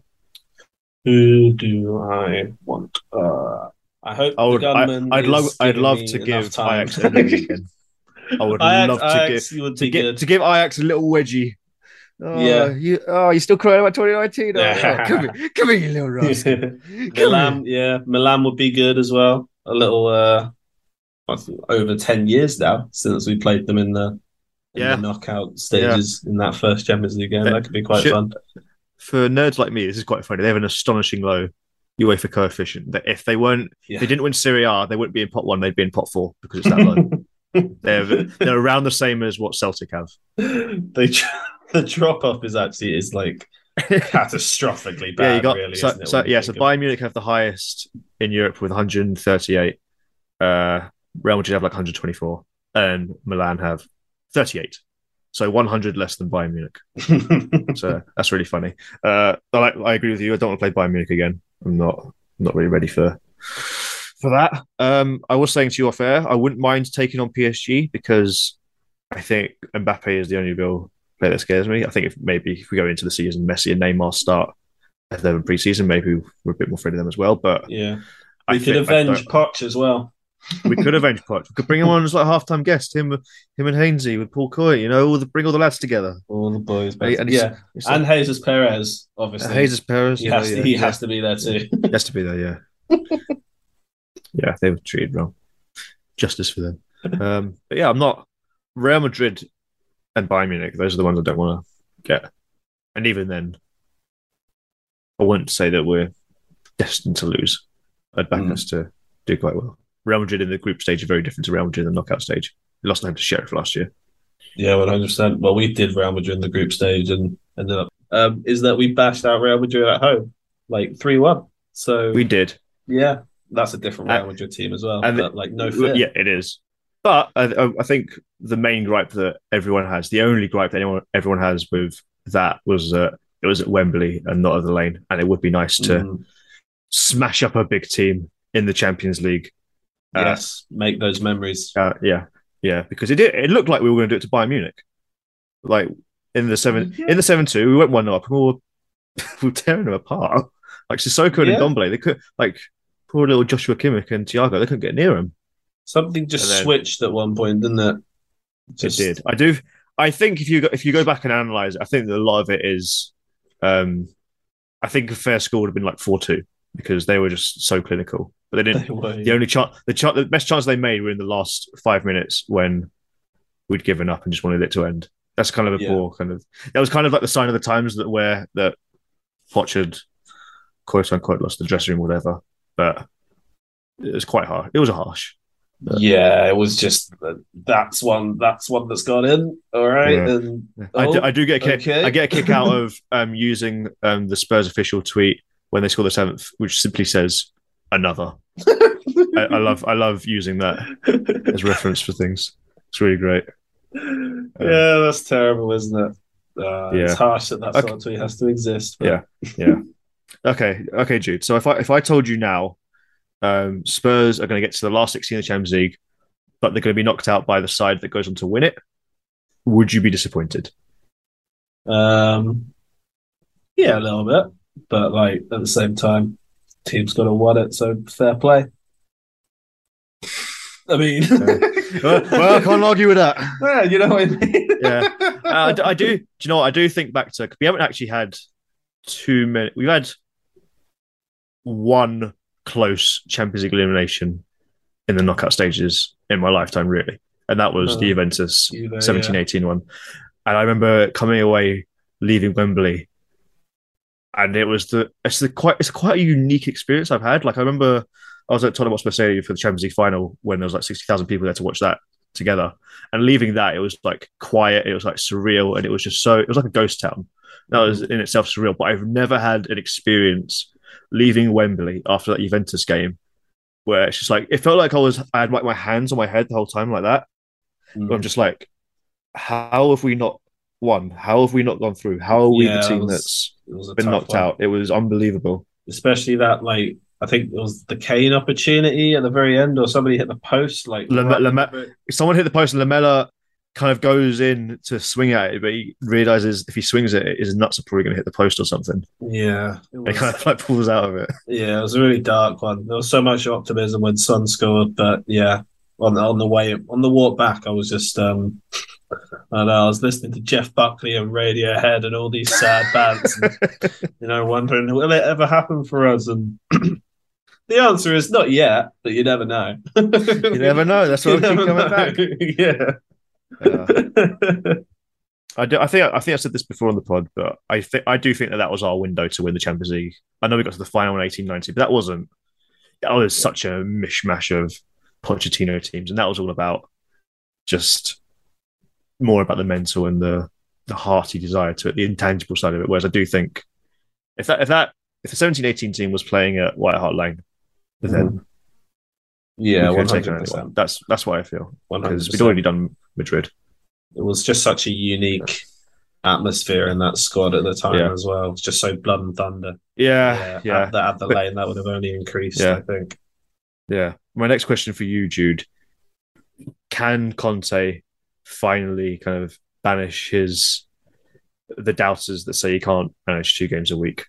Who do I want? Uh, I hope I would. the gunman. I, I'd is love. I'd giving love me to enough give time. Ajax a little weekend. I would Ajax, love to Ajax give would to be give good. to give Ajax a little wedgie. Oh, Yeah. You, oh, you're still crying about twenty nineteen? Oh, oh, come here, come here, you little rascal. Come Milan, here. yeah, Milan would be good as well. A little uh, I think over ten years now since we played them in the in Yeah. the knockout stages in that first Champions League game. Yeah. That could be quite Shit. fun. For nerds like me, this is quite funny. They have an astonishing low UEFA coefficient. That if they weren't, Yeah. if they didn't win Serie A, they wouldn't be in pot one. They'd be in pot four because it's that low. they're they're around the same as what Celtic have. they the drop off is actually is like catastrophically bad. yeah, you got really, so, isn't it, so when you yeah. So think of Bayern Munich have the highest in Europe with one hundred thirty-eight. Uh, Real Madrid have like one hundred twenty-four, and Milan have thirty-eight. So one hundred less than Bayern Munich. it. So that's really funny. Uh, I, like, I agree with you. I don't want to play Bayern Munich again. I'm not I'm not really ready for for that. Um, I was saying to you off air, I wouldn't mind taking on P S G because I think Mbappe is the only real player that scares me. I think if maybe if we go into the season, Messi and Neymar start as they're in pre-season, maybe we're a bit more afraid of them as well. But Yeah, I we could think- I avenge don't- Poch as well. we could avenge Poch. We could bring him on as like a half-time guest. Him, him and Hainsey with Paul Coy. You know, all the, bring all the lads together. All the boys, And he- and he's- yeah, It's and like, Jesus Perez, obviously. Jesus Perez. he you know, has to, yeah, he yeah. has to be there too. He has to be there, yeah. yeah, they were treated wrong. Justice for them. Um, but yeah, I'm not Real Madrid and Bayern Munich. Those are the ones I don't want to get. And even then, I wouldn't say that we're destined to lose. I'd back Mm. us to do quite well. Real Madrid in the group stage are very different to Real Madrid in the knockout stage. We lost home to Sheriff last year. Yeah, one hundred percent. Well, we did Real Madrid in the group stage and ended up. Um, is that we bashed out Real Madrid at home, like three one. So We did. yeah, that's a different Real And- Madrid team as well. and but like no fear. Yeah, it is. But I, I think the main gripe that everyone has, the only gripe that anyone everyone has with that was uh, it was at Wembley and not at the Lane, and it would be nice to Mm, smash up a big team in the Champions League. Uh, yes, make those memories. Uh, yeah, yeah, because it did. It looked like we were going to do it to Bayern Munich, like in the seven Yeah. in the seven two. We went one up, and we were, we were tearing them apart. Like Sissoko Yeah. and Ndombele, they could like poor little Joshua Kimmich and Thiago. They couldn't get near him. Something just And then- switched at one point, didn't it? Just, It did. I do. I think if you go, if you go back and analyze it, I think that a lot of it is. Um, I think a fair score would have been like four two because they were just so clinical, but they didn't. They were, The only chance, the ch- the best chance they made were in the last five minutes when we'd given up and just wanted it to end. That's kind of a Yeah. poor kind of. That was kind of like the sign of the times that where that Poch had quote unquote lost the dressing room, or whatever. But it was quite harsh. It was a harsh. yeah, it was just that's one. That's one that's gone in. All right, Yeah. and I, do, oh, I do get a kick. okay. I get a kick out of um, using um, the Spurs official tweet when they score the seventh, which simply says "another." I, I love I love using that as reference for things. It's really great. yeah, that's terrible, isn't it? Uh, Yeah. It's harsh that that Okay. sort of tweet has to exist. But Yeah. Yeah. Okay. Okay, Jude. So if I if I told you now, um, Spurs are going to get to the last sixteen of the Champions League, but they're going to be knocked out by the side that goes on to win it, would you be disappointed? Um, yeah, a little bit. but like at the same time, team's got to won it, so fair play. I mean, well, well, I can't argue with that. Yeah, you know what I mean. Yeah, uh, I, I do. Do you know what? I do think back to we haven't actually had too many. We've had one close Champions League elimination in the knockout stages in my lifetime, really, and that was Oh, the Juventus Juve, seventeen yeah. eighteen one. And I remember coming away, leaving Wembley, and it was the it's the quite it's quite a unique experience I've had. Like I remember I was at Tottenham Hotspur Stadium for the Champions League final when there was like sixty thousand people there to watch that together, and leaving that it was like quiet, it was like surreal, and it was just so it was like a ghost town. That was in itself surreal. But I've never had an experience leaving Wembley after that Juventus game where it's just like it felt like I was I had like my hands on my head the whole time like that. Mm. But I'm just like, how have we not won? How have we not gone through? How are we Yeah, the it team was- that's It was a been tough knocked one. out? It was unbelievable. Especially that, like, I think it was the Kane opportunity at the very end, or somebody hit the post. Like, Lame- right Lame- into it. Someone hit the post and Lamella kind of goes in to swing at it, but he realizes if he swings it, his nuts are probably going to hit the post or something. Yeah, it And he was, kind of like pulls out of it. yeah, it was a really dark one. There was so much optimism when Son scored, but yeah, on on the way on the walk back, I was just um, I don't know, I was listening to Jeff Buckley and Radiohead and all these sad bands, and, you know, wondering will it ever happen for us? And the answer is not yet, but you never know. You never know. That's why You we keep never coming know. back. Yeah. Yeah. I, do, I think I think I said this before on the pod, but I think I do think that that was our window to win the Champions League. I know we got to the final in eighteen ninety, but that wasn't. That was such a mishmash of Pochettino teams, and that was all about just more about the mental and the the hearty desire to it, the intangible side of it. Whereas I do think if that if that if the seventeen eighteen team was playing at White Hart Lane, then Yeah, we one could have taken hundred anyone. percent. That's that's what I feel One hundred because we'd percent. already done Madrid. It was just such a unique atmosphere in that squad at the time Yeah. as well. It was just so blood and thunder. Yeah, yeah, At the, at the But- lane, that would have only increased, Yeah. I think. yeah. My next question for you, Jude: can Conte finally kind of banish his the doubters that say he can't manage two games a week?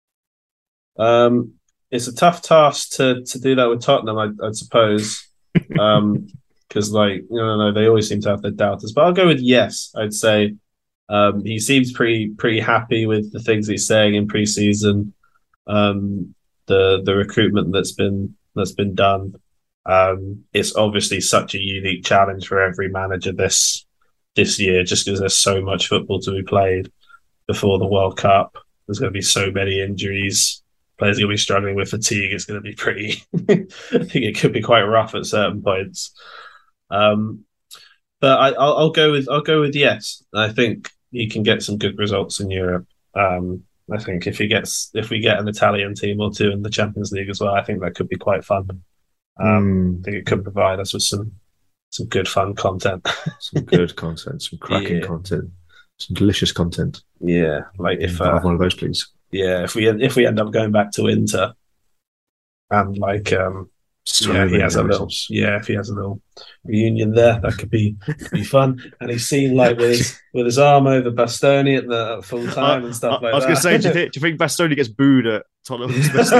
Um, it's a tough task to to do that with Tottenham, I, I suppose. Um, because like you know, no, they always seem to have their doubters. But I'll go with yes. I'd say um, he seems pretty pretty happy with the things he's saying in preseason. Um, the the recruitment that's been that's been done. Um, it's obviously such a unique challenge for every manager this this year, just because there's so much football to be played before the World Cup. There's going to be so many injuries. Players are going to be struggling with fatigue. It's going to be pretty. I think it could be quite rough at certain points. Um, but I, I'll, I'll go with I'll go with yes. I think he can get some good results in Europe. Um, I think if he gets if we get an Italian team or two in the Champions League as well, I think that could be quite fun. Um, Mm, I think it could provide us with some some good fun content. some good content, some cracking Yeah. content, some delicious content. Yeah, like if If I have uh, one of those, please. yeah, if we if we end up going back to Inter, and like um, So yeah, he many has a little items. yeah, if he has a little reunion there, that could be could be fun. And he's seen like with his with his arm over Bastoni at the at full time and stuff I, like I was that. going to say, do you, think, do you think Bastoni gets booed at Tottenham?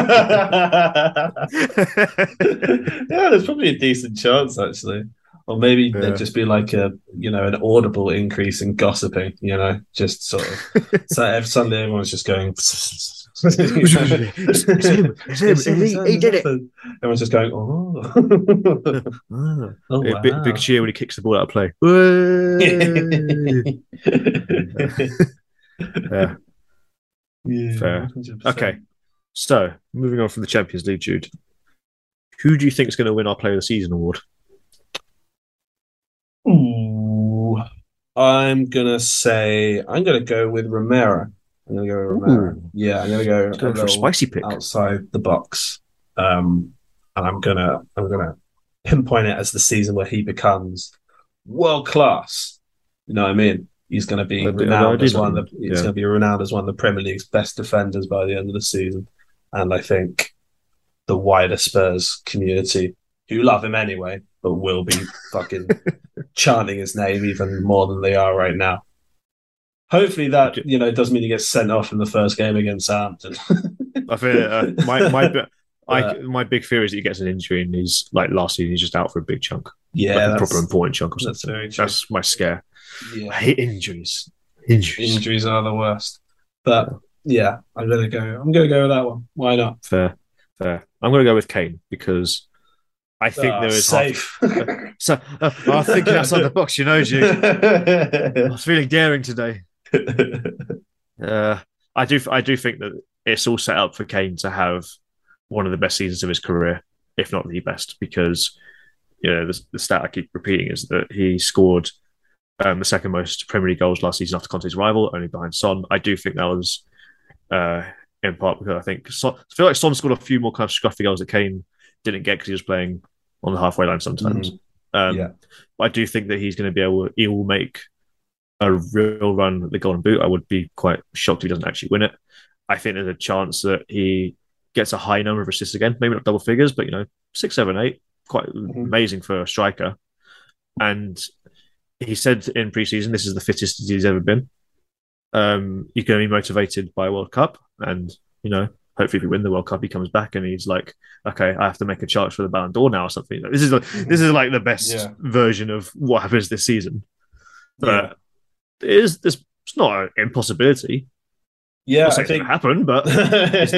Yeah, there's probably a decent chance actually. Or maybe Yeah. there'd just be like a you know an audible increase in gossiping, you know, just sort of so every Sunday everyone's just going It's him, it's him, he- he did it. Everyone's just going, oh, Ah. oh Yeah, wow. big, big cheer when he kicks the ball out of play. Yeah. Yeah, Fair. one hundred percent. Okay. So, moving on from the Champions League, Jude. Who do you think is going to win our Player of the Season award? Ooh, I'm gonna say I'm gonna go with Romero. I'm gonna go with Romero. Ooh. Yeah, I'm gonna go Let's go a for a little spicy pick. outside the box. Um, and I'm gonna I'm gonna pinpoint it as the season where he becomes world class. You know what I mean? He's gonna be I did- renowned I as did one of know. the he's Yeah. gonna be renowned as one of the Premier League's best defenders by the end of the season. And I think the wider Spurs community, who love him anyway, but will be fucking chanting his name even more than they are right now. hopefully that you know doesn't mean he gets sent off in the first game against Southampton. I feel uh, my my I, But- my big fear is that he gets an injury and he's like last season he's just out for a big chunk, yeah, like a that's, proper important chunk or that's something. very true. That's my scare. I Yeah, hate injuries. Injuries. injuries are the worst. But yeah, I'm gonna go. I'm gonna go with that one. Why not? Fair, fair. I'm going to go with Kane because I think Ah, there is safe. Half, so uh, I was thinking outside the box, you know, Jude. I was feeling daring today. Uh, I do, I do think that it's all set up for Kane to have one of the best seasons of his career, if not the best, because you know the, the stat I keep repeating is that he scored um, the second most Premier League goals last season after Conte's rival, only behind Son. I do think that was uh, in part because I think Son, I feel like Son scored a few more kind of scruffy goals that Kane didn't get because he was playing on the halfway line sometimes. Mm-hmm. Um, Yeah. but I do think that he's going to be able. He will make a real run at the Golden Boot. I would be quite shocked if he doesn't actually win it. I think there's a chance that he gets a high number of assists again, maybe not double figures, but you know, six, seven, eight, quite Mhm. amazing for a striker. And he said in preseason, this is the fittest he's ever been. Um, he's going to be motivated by a World Cup, and you know, hopefully, if we win the World Cup, he comes back and he's like, okay, I have to make a charge for the Ballon d'Or now or something. This is like, this is like the best Yeah. version of what happens this season. Yeah. But it is this. It's not an impossibility. Yeah, Not I saying it's think. going to happen, but it's,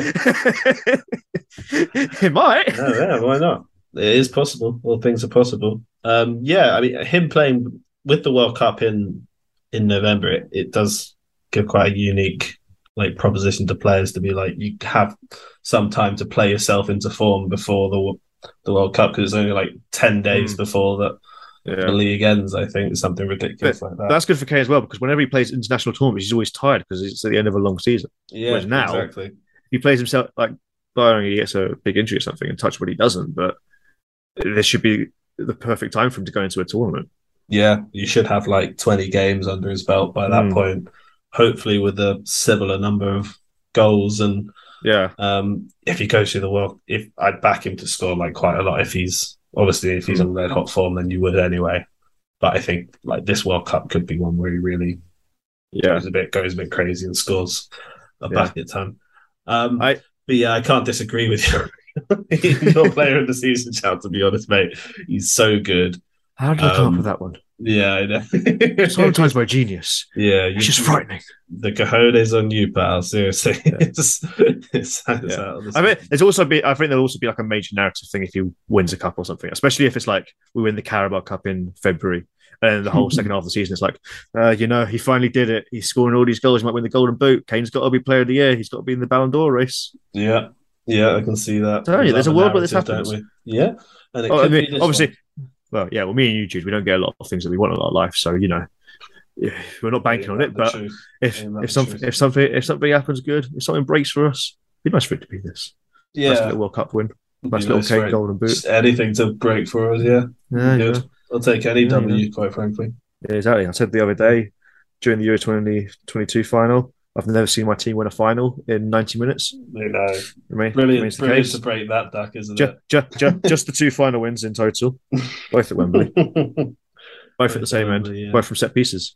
it might. No, yeah, why not? It is possible. All things are possible. Um, yeah, I mean, him playing with the World Cup in in November, it, it does give quite a unique like proposition to players to be like you have some time to play yourself into form before the the World Cup because it's only like ten days Mm. before that Yeah. the league ends. I think something ridiculous like that. That's good for Kane as well because whenever he plays international tournaments, he's always tired because it's at the end of a long season. Yeah, whereas now- exactly. He plays himself like, barring he gets a big injury or something, and touch what he doesn't. But this should be the perfect time for him to go into a tournament. Yeah, you should have like twenty games under his belt by that Mm. point. Hopefully, with a similar number of goals, and Yeah, um, if he goes through the world, if I'd back him to score like quite a lot. If he's obviously if he's on red hot form, then you would anyway. But I think like this World Cup could be one where he really yeah. goes a bit goes a bit crazy and scores a Yeah. bucket ton. Um, I- but yeah, I can't disagree with you. He's your player of the season, shout to be honest, mate. He's so good. How did I come Um, up with that one? Yeah, I know. Sometimes by genius. yeah, you, It's just frightening. The cojones on you, pal. Seriously, it's, it's, it's Yeah. out of this- I mean, there's also be. I think there'll also be like a major narrative thing if he wins a cup or something. Especially if it's like we win the Carabao Cup in February, and then the whole second half of the season it's like, uh, you know, he finally did it. He's scoring all these goals. He might win the Golden Boot. Kane's got to be Player of the Year. He's got to be in the Ballon d'Or race. yeah, yeah, I can see that. Tell you, there's a Another world where this narrative, happens. don't we? Yeah, and it Oh, I could mean, be this obviously, one. well, yeah. Well, me and you, Jude, we don't get a lot of things that we want in our life, so you know, yeah, we're not banking on Ain't it. that the But truth? if Ain't that if the something truth? if something if something happens good, if something breaks for us, it'd be nice for it to be this. Nice yeah, little World Cup win. It'd Nice be little nice for Kane it. Golden Boot. Just anything to break for us. Yeah, Yeah, good. yeah. I'll take any Yeah, W, yeah. quite frankly. Yeah, exactly. I said the other day during the Euro twenty twenty-two final, I've never seen my team win a final in ninety minutes. You know, Remain, brilliant, remains the brilliant case. to break that duck, isn't Ju- ju- ju- just the two final wins in total, both at Wembley, it? both at the same end, Wembley, yeah. both from set pieces.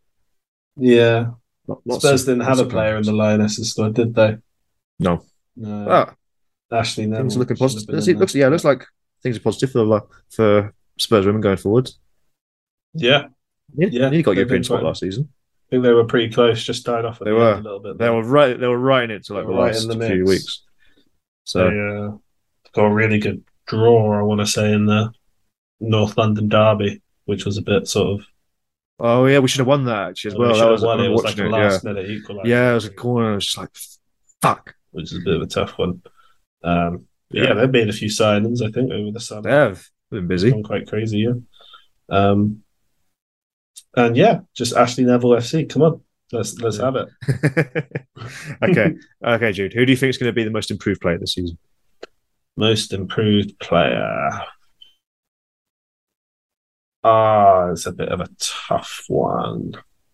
yeah, Lot- lots Spurs of- didn't have lots a of player in goals. the Lionesses squad, did they? No. No. Ah, Ashley Neville. things are looking should have positive. been It in looks, there. yeah, it looks like things are positive for the, for Spurs women going forward. Yeah, Yeah, Yeah, you got they've European been spot quite- last season. I think they were pretty close. Just died off at They the were. end a little bit. They were right. They were right in it to like They the were right last in the few mix. weeks. So They uh, got a really good draw, I want to say, in the North London derby, which was a bit sort of. oh yeah, we should have won that actually as we well. should That have was I won. It remember was like watching a it. last minute equaliser. Yeah, yeah, it was a corner. I was just like, fuck. Which is a bit of a tough one. Um, but Yeah. yeah, they've made a few signings, I think, over the summer. They have been busy. Gone quite crazy, yeah. Um, and yeah, just Ashley Neville F C. Come on, let's let's Yeah. have it. okay, okay, Jude. Who do you think is going to be the most improved player this season? Most improved player. Ah, it's a bit of a tough one.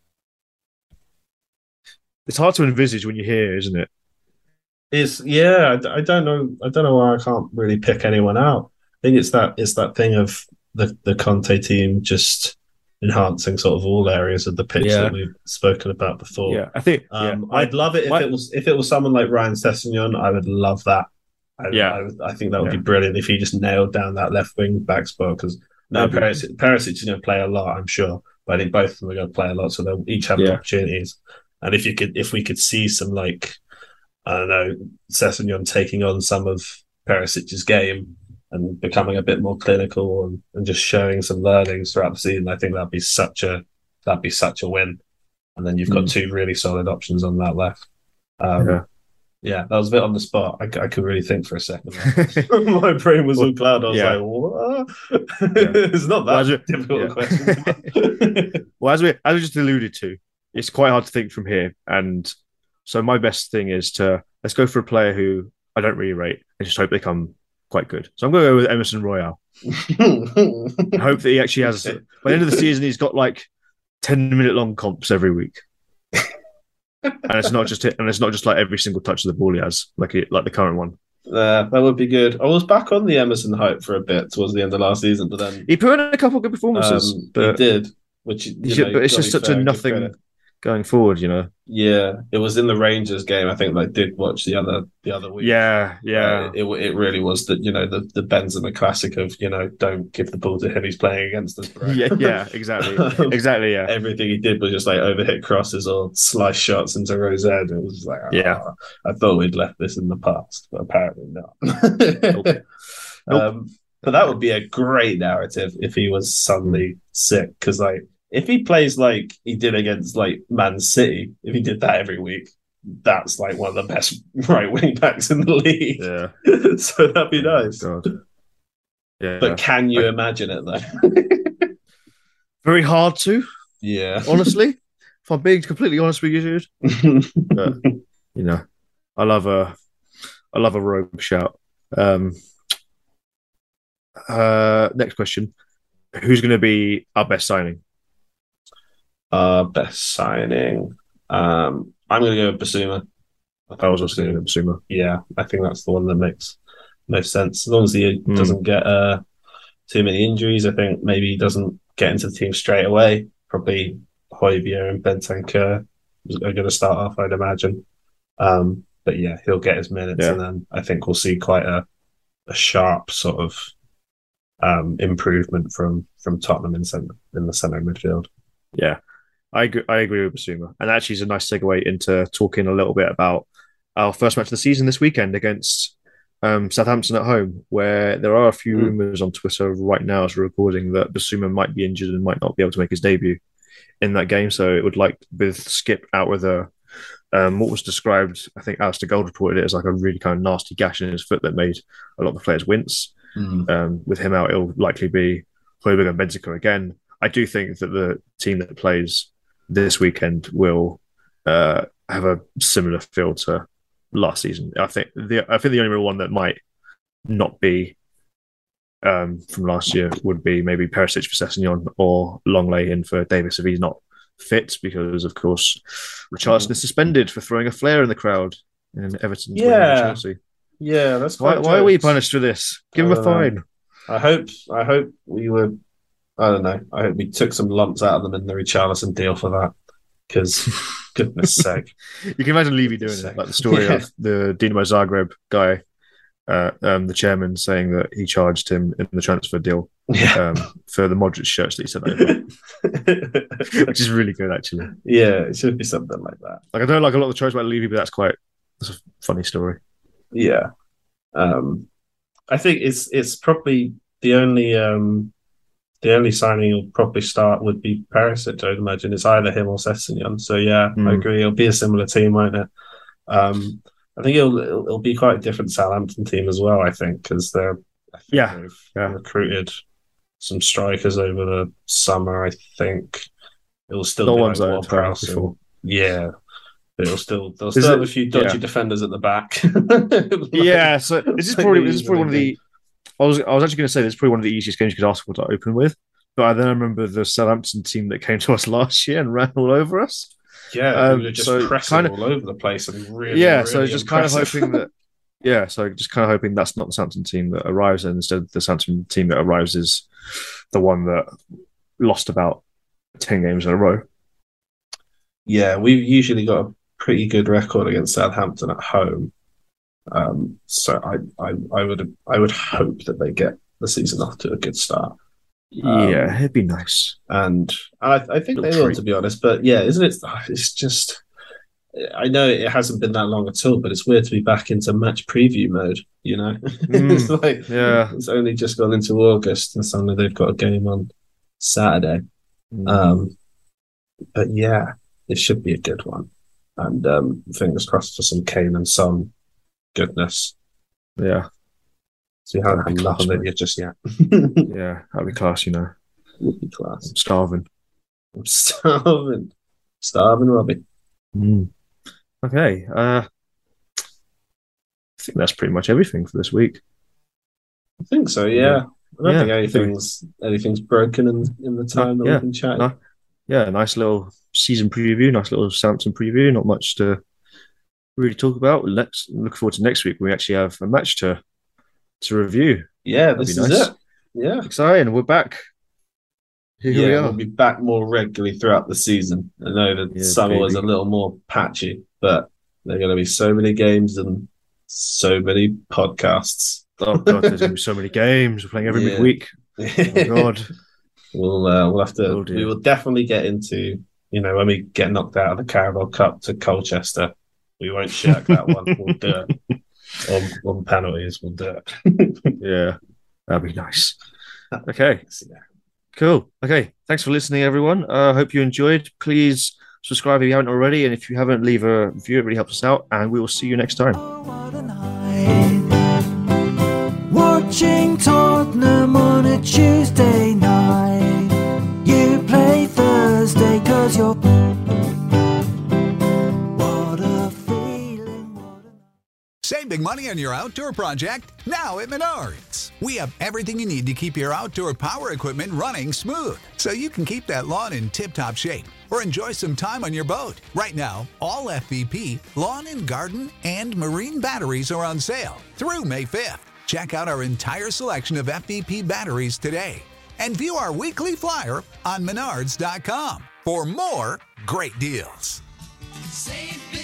It's hard to envisage when you hear, isn't it? It's yeah, I, I don't know. I don't know why I can't really pick anyone out. I think it's that it's that thing of the the Conte team just enhancing sort of all areas of the pitch Yeah. that we've spoken about before. Yeah, I think. Um, yeah, I'd love it if my- it was if it was someone like Ryan Sessegnon. I would love that. I, Yeah. I, would- I think that would Yeah. be brilliant if he just nailed down that left wing back spot. Because now That'd be- Perisic, Perisic is going to play a lot, I'm sure, but I think both of them are going to play a lot, so they'll each have Yeah. opportunities. And if you could, if we could see some like, I don't know, Sessegnon taking on some of Perisic's game and becoming a bit more clinical and, and just showing some learnings throughout the season, I think that'd be such a that'd be such a win. And then you've got Mm. two really solid options on that left. Um, Yeah. yeah, that was a bit on the spot. I, I could really think for a second. My brain was all cloud. I was yeah. like, what? Yeah. It's not that Well, as it- difficult a yeah. question. Well, as we as we just alluded to, it's quite hard to think from here. And so my best thing is to let's go for a player who I don't really rate and just hope they come quite good. So I'm going to go with Emerson Royale. I hope that he actually has. By the end of the season, he's got like ten minute long comps every week, and it's not just and it's not just like every single touch of the ball he has, like it, like the current one. Uh, that would be good. I was back on the Emerson hype for a bit towards the end of last season, but then He put in a couple of good performances, um, but, he did. Which, you he should- know, but it's gotta just be such fair a and give nothing credit. going forward, you know. Yeah, it was in the Rangers game. I think I did watch the other the other week. Yeah, yeah, Uh, it it really was that, you know, the the Benzema classic of, you know, don't give the ball to him, he's playing against us, bro. yeah, yeah, exactly, exactly, yeah. Everything he did was just like overhit crosses or slice shots into Rosette. It was just like, Yeah. ah, I thought we'd left this in the past, but apparently not. Nope. Nope. Um, but that would be a great narrative if he was suddenly sick, because like if he plays like he did against like Man City, if he did that every week, that's like one of the best right wing backs in the league. Yeah. So that'd be nice. God. Yeah, But can you I- imagine it though? very hard to, Yeah. honestly. If I'm being completely honest with you, dude. But, you know, I love a, I love a rogue shout. Um, uh, next question: who's going to be our best signing? Uh, best signing. Um, I'm going to go with Basuma. I was also thinking of Basuma. Yeah, I think that's the one that makes most sense. As long as he Mm. doesn't get uh, too many injuries, I think maybe he doesn't get into the team straight away. Probably Højbjerg and Bentancur are going to start off, I'd imagine. Um, but yeah, he'll get his minutes, Yeah. and then I think we'll see quite a, a sharp sort of um, improvement from from Tottenham in centre in the centre midfield. Yeah, I agree, I agree with Basuma, and actually, it's a nice segue into talking a little bit about our first match of the season this weekend against um, Southampton at home, where there are a few Mm. rumours on Twitter right now as we're recording that Basuma might be injured and might not be able to make his debut in that game. So it would like with Skip out with a um, what was described, I think Alistair Gold reported it as like a really kind of nasty gash in his foot that made a lot of the players wince. Um, with him out, it'll likely be Højbjerg and Bentancur again. I do think that the team that plays this weekend will uh, have a similar feel to last season. I think the I think the only real one that might not be um, from last year would be maybe Perisic for Sessegnon or Longley in for Davis if he's not fit, because of course Richarlison is suspended for throwing a flare in the crowd in Everton's win over Yeah. Chelsea. Yeah, that's Why, quite why are we jokes. punished for this? Give him I a don't know. fine. I hope I hope we were I don't know. I hope we took some lumps out of them in the Richarlison deal for that. Because goodness sake. You can imagine Levy doing it, like the story Yeah. of the Dinamo Zagreb guy, uh, um, the chairman saying that he charged him in the transfer deal Yeah. um, for the Modric shirts that he sent over, which is really good actually. Yeah, it should be something like that. Like I don't like a lot of the choice about Levy, but that's quite that's a funny story. Yeah. Um I think it's it's probably the only um the only signing he'll probably start would be Perisic, I'd imagine. It's either him or Sessegnon. So yeah, I Mm. agree. It'll be a similar team, won't it? Um I think it'll it'll, it'll be quite a different Southampton team as well, I think, because they're I think Yeah, they've yeah. recruited some strikers over the summer, I think. It'll still The be ones like that I've tried Ward-Prowse and- before. Yeah. But it'll still they'll Is still have it- a few dodgy yeah. defenders at the back. Yeah, so this is like probably they this is probably one of usually the. I was I was actually going to say this is probably one of the easiest games you could ask for to open with, but I then remember the Southampton team that came to us last year and ran all over us. Yeah, Um, we were just so pressing kind of- all over the place and really, yeah, really so just kind of impressive. hoping that. Yeah, so just kind of hoping that's not the Southampton team that arrives, and instead the Southampton team that arrives is the one that lost about ten games in a row. Yeah, we've usually got a pretty good record against Southampton at home. Um, so I, I, I would, I would hope that they get the season off to a good start. Um, Yeah, it'd be nice. And I, I think Little they will, treat. to be honest. But yeah, isn't it? It's just, I know it hasn't been that long at all, but it's weird to be back into match preview mode. You know, Mm, it's like yeah. it's only just gone into August, and suddenly they've got a game on Saturday. Mm. Um, but yeah, it should be a good one, and um, fingers crossed for some Kane and Son goodness. Yeah, So we haven't That'd had be enough class, of it mate. yet just yet. yeah, that'd be class, you know. Would be class. I'm starving. I'm starving, starving, Robbie. Mm. Okay, uh, I think that's pretty much everything for this week. I think so. Yeah, I don't Yeah, think I think- anything's anything's broken in in the time that yeah, we've been chatting. no. Yeah, nice little season preview, nice little Southampton preview. Not much to really talk about. Let's look forward to next week. We actually have a match to to review. Yeah, That'd this be is nice. it. Yeah, Exciting. We're back. Here yeah, we are. we'll be back more regularly throughout the season. I know that Yeah, summer was a baby. little more patchy, but there are going to be so many games and so many podcasts. Oh god, there's gonna be so many games. We're playing every Yeah. midweek. Oh god. We'll uh, we'll have to. Oh, dear. we will definitely get into, you know, when we get knocked out of the Carabao Cup to Colchester. We won't shirk that one. We'll do it. On, on penalties, we'll do it. Yeah, that'd be nice. Okay, cool. Okay, thanks for listening, everyone. I uh, hope you enjoyed. Please subscribe if you haven't already, and if you haven't, leave a review. It really helps us out, and we will see you next time. Oh, what a night. Watching Tottenham on a Tuesday night. You play Thursday cause you're... What a feeling, what a... Save big money on your outdoor project now at Menards. We have everything you need to keep your outdoor power equipment running smooth, so you can keep that lawn in tip-top shape or enjoy some time on your boat. Right now, all F V P, lawn and garden, and marine batteries are on sale through May fifth. Check out our entire selection of F V P batteries today and view our weekly flyer on menards dot com for more great deals. Save